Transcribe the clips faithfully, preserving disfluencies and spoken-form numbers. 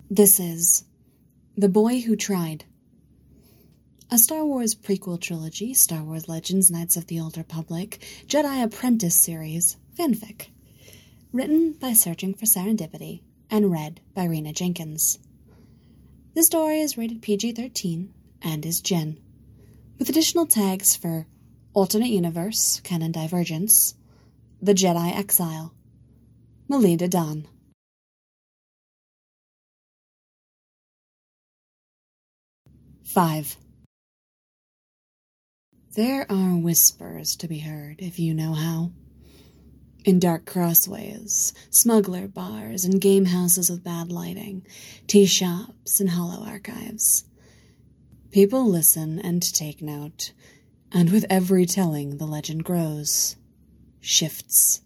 This is The Boy Who Tried, a Star Wars prequel trilogy, Star Wars Legends, Knights of the Old Republic, Jedi Apprentice series, fanfic, written by Searching for Serendipity and read by Rena Jenkins. This story is rated P G thirteen and is Gen, with additional tags for Alternate Universe, Canon Divergence, The Jedi Exile, Melida Dawn. Five. There are whispers to be heard, if you know how. In dark crossways, smuggler bars, and game houses with bad lighting, tea shops, and hollow archives. People listen and take note, and with every telling the legend grows, shifts.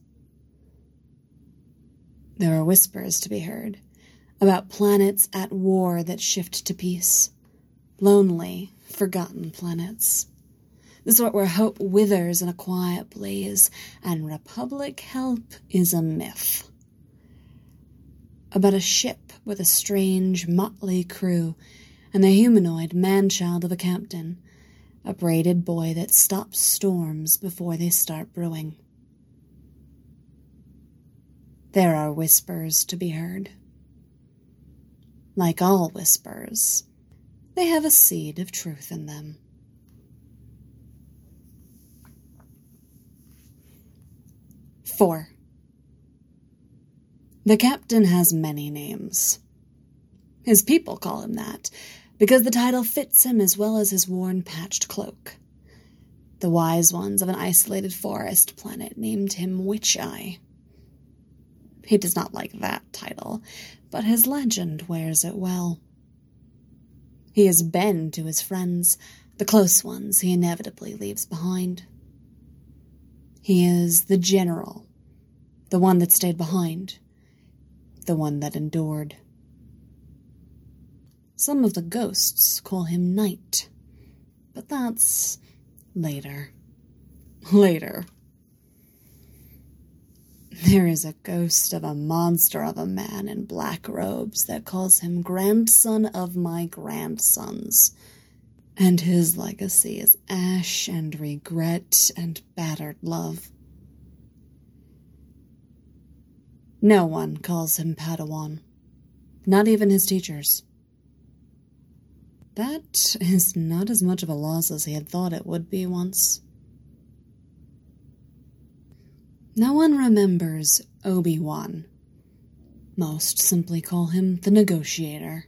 There are whispers to be heard, about planets at war that shift to peace. Lonely, forgotten planets. The sort where hope withers in a quiet blaze, and Republic help is a myth. About a ship with a strange, motley crew, and the humanoid man-child of a captain, a braided boy that stops storms before they start brewing. There are whispers to be heard. Like all whispers, they have a seed of truth in them. Four. The captain has many names. His people call him that, because the title fits him as well as his worn, patched cloak. The wise ones of an isolated forest planet named him Witch-Eye. He does not like that title, but his legend wears it well. He is Ben to his friends, the close ones he inevitably leaves behind. He is the general, the one that stayed behind, the one that endured. Some of the ghosts call him Knight, but that's later. Later. There is a ghost of a monster of a man in black robes that calls him grandson of my grandsons, and his legacy is ash and regret and battered love. No one calls him Padawan, not even his teachers. That is not as much of a loss as he had thought it would be once. No one remembers Obi-Wan. Most simply call him the Negotiator.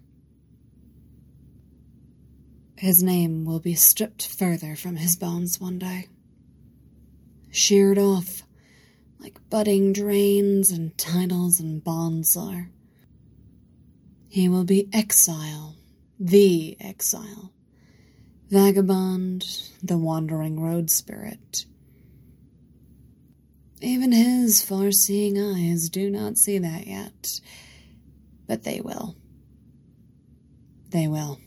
His name will be stripped further from his bones one day. Sheared off, like budding drains and titles and bonds are. He will be exile, the exile. Vagabond, the wandering road spirit. Even his far-seeing eyes do not see that yet. But they will. They will.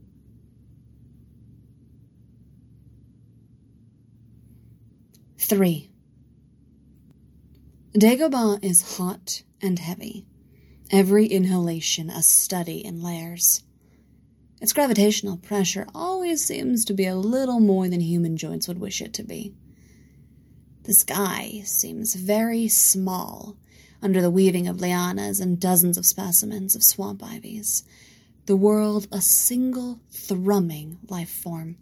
Three. Dagobah is hot and heavy. Every inhalation a study in layers. Its gravitational pressure always seems to be a little more than human joints would wish it to be. The sky seems very small under the weaving of lianas and dozens of specimens of swamp ivies. The world a single thrumming life form.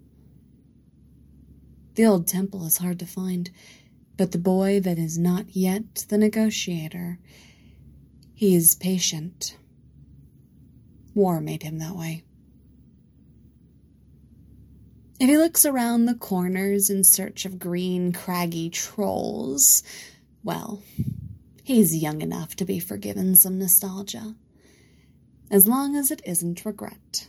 The old temple is hard to find, but the boy that is not yet the negotiator, he is patient. War made him that way. If he looks around the corners in search of green, craggy trolls, well, he's young enough to be forgiven some nostalgia, as long as it isn't regret.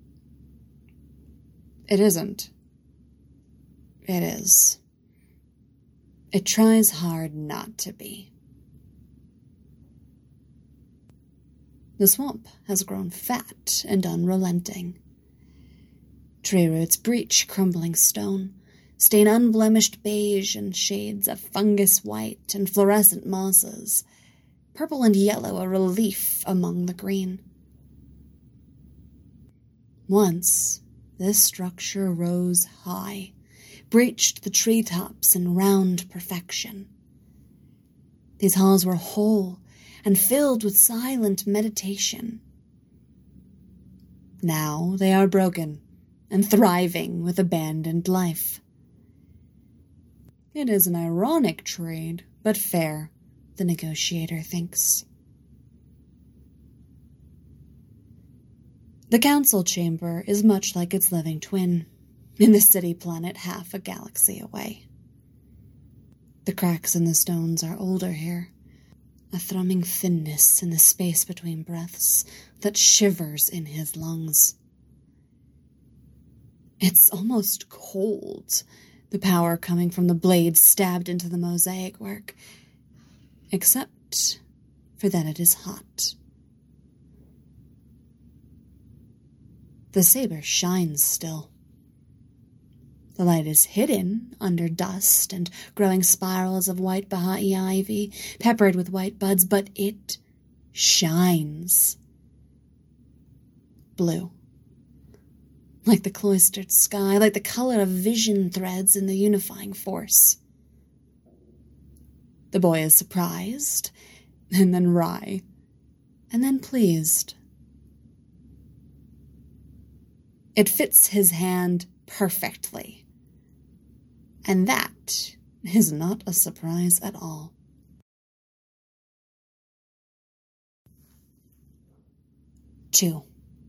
It isn't. It is. It tries hard not to be. The swamp has grown fat and unrelenting. Tree roots breach crumbling stone, stain unblemished beige and shades of fungus white and fluorescent mosses, purple and yellow a relief among the green. Once, this structure rose high, breached the treetops in round perfection. These halls were whole and filled with silent meditation. Now they are broken and thriving with abandoned life. It is an ironic trade, but fair, the negotiator thinks. The council chamber is much like its living twin, in the city planet half a galaxy away. The cracks in the stones are older here, a thrumming thinness in the space between breaths that shivers in his lungs. It's almost cold, the power coming from the blade stabbed into the mosaic work, except for that it is hot. The saber shines still. The light is hidden under dust and growing spirals of white Baha'i ivy, peppered with white buds, but it shines. Blue. Like the cloistered sky, like the color of vision threads in the unifying force. The boy is surprised, and then wry, and then pleased. It fits his hand perfectly. And that is not a surprise at all. Two.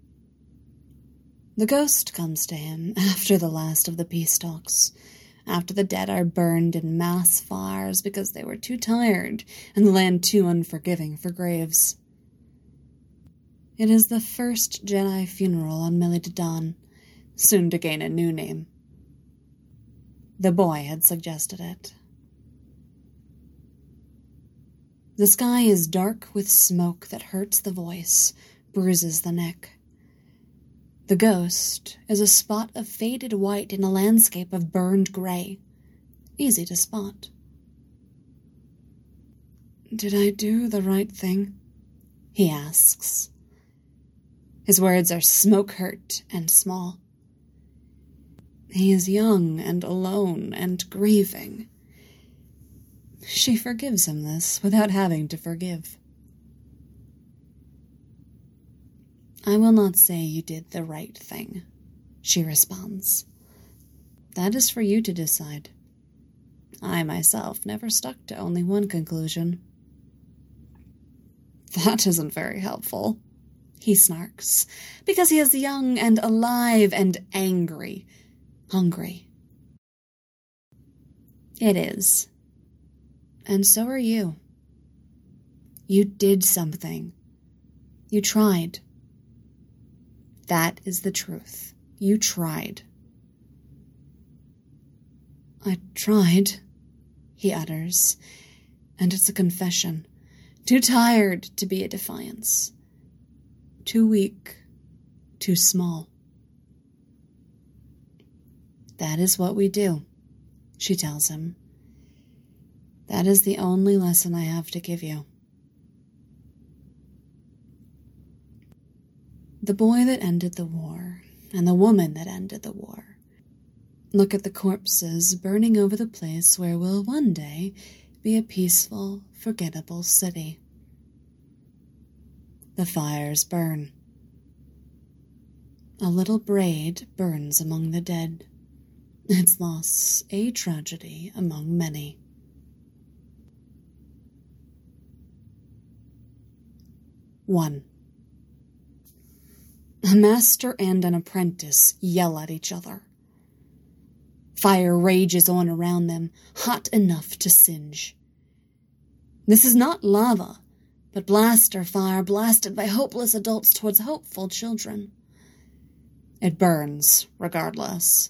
The ghost comes to him after the last of the peace talks, after the dead are burned in mass fires because they were too tired and the land too unforgiving for graves. It is the first Jedi funeral on Melidadan, soon to gain a new name. The boy had suggested it. The sky is dark with smoke that hurts the voice, bruises the neck. The ghost is a spot of faded white in a landscape of burned gray, easy to spot. "Did I do the right thing?" he asks. His words are smoke-hurt and small. He is young and alone and grieving. She forgives him this without having to forgive. "I will not say you did the right thing," she responds. "That is for you to decide. I myself never stuck to only one conclusion." "That isn't very helpful," he snarks, because he is young and alive and angry. Hungry. It is. And so are you. You did something. You tried. That is the truth. You tried. "I tried," he utters, and it's a confession. Too tired to be a defiance. Too weak. Too small. "That is what we do," she tells him. "That is the only lesson I have to give you." The boy that ended the war, and the woman that ended the war. Look at the corpses burning over the place where will one day be a peaceful, forgettable city. The fires burn. A little braid burns among the dead. Its loss a tragedy among many. One. A master and an apprentice yell at each other. Fire rages on around them, hot enough to singe. This is not lava, but blaster fire blasted by hopeless adults towards hopeful children. It burns, regardless.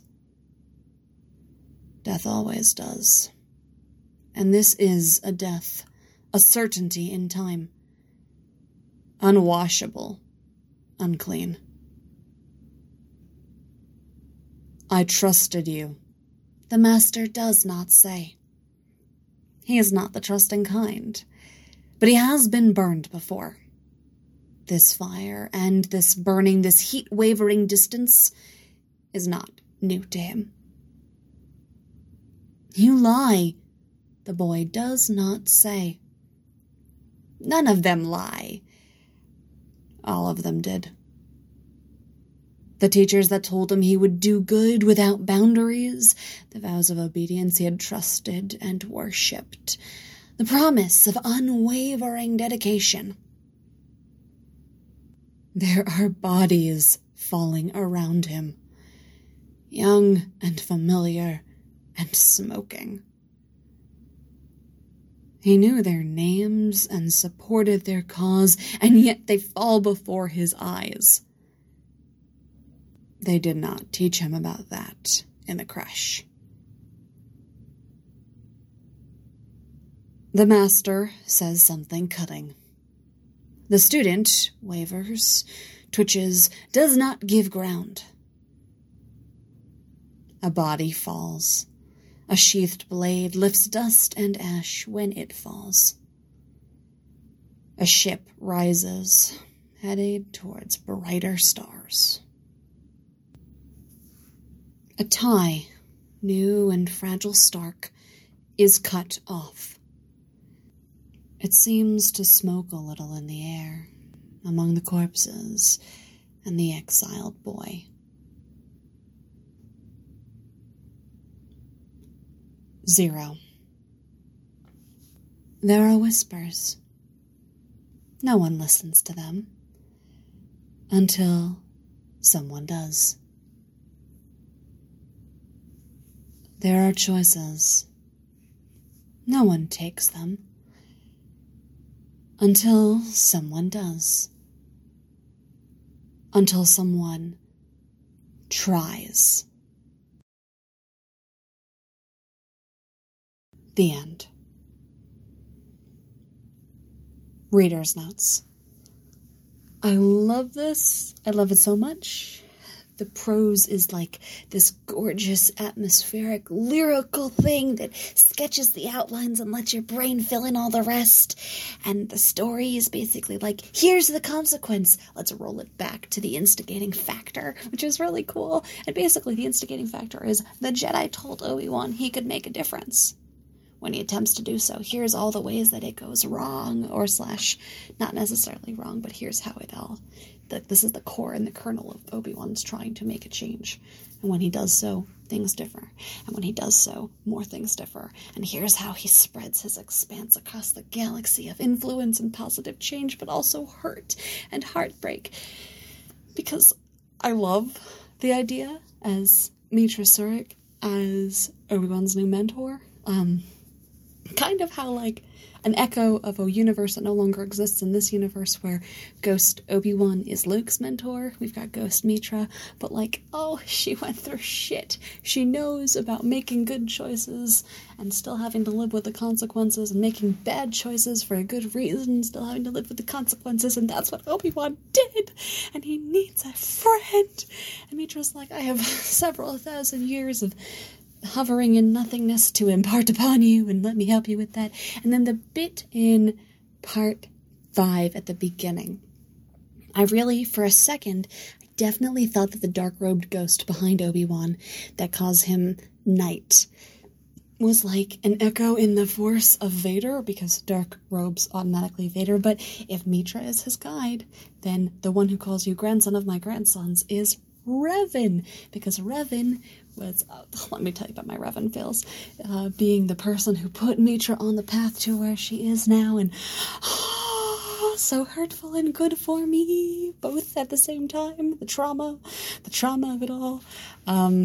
Death always does. And this is a death, a certainty in time. Unwashable, unclean. "I trusted you," the master does not say. He is not the trusting kind, but he has been burned before. This fire and this burning, this heat-wavering distance is not new to him. You lie, the boy does not say. None of them lie. All of them did. The teachers that told him he would do good without boundaries, the vows of obedience he had trusted and worshipped, the promise of unwavering dedication. There are bodies falling around him, young and familiar and smoking. He knew their names and supported their cause, and yet they fall before his eyes. They did not teach him about that in the creche. The master says something cutting. The student wavers, twitches, does not give ground. A body falls. A sheathed blade lifts dust and ash when it falls. A ship rises, headed towards brighter stars. A tie, new and fragile stark, is cut off. It seems to smoke a little in the air, among the corpses and the exiled boy. Zero. There are whispers. No one listens to them. Until someone does. There are choices. No one takes them. Until someone does. Until someone tries. The end. Reader's notes. I love this. I love it so much. The prose is like this gorgeous, atmospheric, lyrical thing that sketches the outlines and lets your brain fill in all the rest. And the story is basically like, here's the consequence. Let's roll it back to the instigating factor, which is really cool. And basically the instigating factor is the Jedi told Obi-Wan he could make a difference. When he attempts to do so, here's all the ways that it goes wrong, or slash, not necessarily wrong, but here's how it all, that this is the core and the kernel of Obi-Wan's trying to make a change. And when he does so, things differ. And when he does so, more things differ. And here's how he spreads his expanse across the galaxy of influence and positive change, but also hurt and heartbreak. Because I love the idea as Meetra Surik as Obi-Wan's new mentor. Um... Kind of how, like, an echo of a universe that no longer exists in this universe where Ghost Obi-Wan is Luke's mentor. We've got Ghost Meetra, but, like, oh, she went through shit. She knows about making good choices and still having to live with the consequences, and making bad choices for a good reason, still having to live with the consequences, and that's what Obi-Wan did, and he needs a friend. And Meetra's like, I have several thousand years of hovering in nothingness to impart upon you, and let me help you with that. And then the bit in part five at the beginning, I really, for a second, I definitely thought that the dark-robed ghost behind Obi-Wan that calls him Knight was like an echo in the Force of Vader, because dark robes automatically Vader. But if Meetra is his guide, then the one who calls you grandson of my grandsons is Revan, because Revan was, uh, let me tell you about my Revan fails, uh, being the person who put Meetra on the path to where she is now, and oh, so hurtful and good for me, both at the same time, the trauma, the trauma of it all. Um,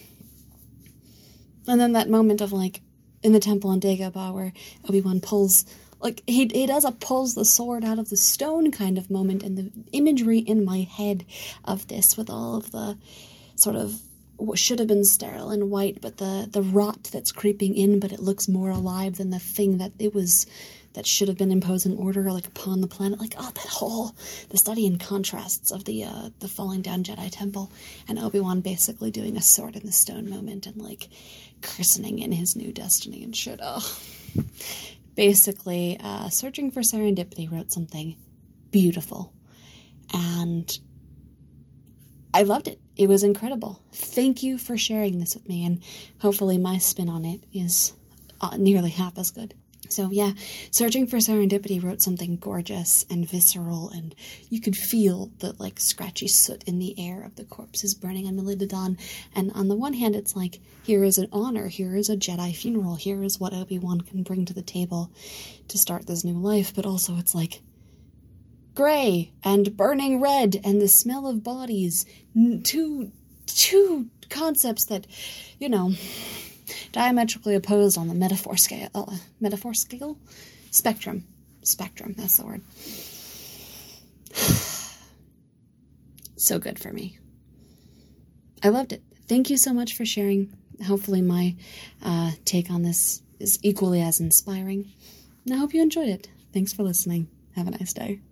and then that moment of, like, in the temple on Dagobah where Obi-Wan pulls, like, he, he does a pulls the sword out of the stone kind of moment, and the imagery in my head of this with all of the sort of what should have been sterile and white, but the, the rot that's creeping in, but it looks more alive than the thing that it was, that should have been imposing order, like, upon the planet. Like, oh, that whole, the study in contrasts of the, uh, the falling down Jedi temple, and Obi-Wan basically doing a sword in the stone moment, and, like, christening in his new destiny and shit. Oh. Basically, uh, Searching for Serendipity wrote something beautiful And I loved it. It was incredible. Thank you for sharing this with me, and hopefully my spin on it is uh, nearly half as good. So yeah, Searching for Serendipity wrote something gorgeous and visceral, and you could feel the like scratchy soot in the air of the corpses burning on Melidodon. And on the one hand, it's like, here is an honor, here is a Jedi funeral, here is what Obi-Wan can bring to the table to start this new life. But also it's like gray and burning red and the smell of bodies, two two concepts that, you know, diametrically opposed on the metaphor scale, uh, metaphor scale? Spectrum. Spectrum, that's the word. So good for me. I loved it. Thank you so much for sharing. Hopefully my uh, take on this is equally as inspiring. And I hope you enjoyed it. Thanks for listening. Have a nice day.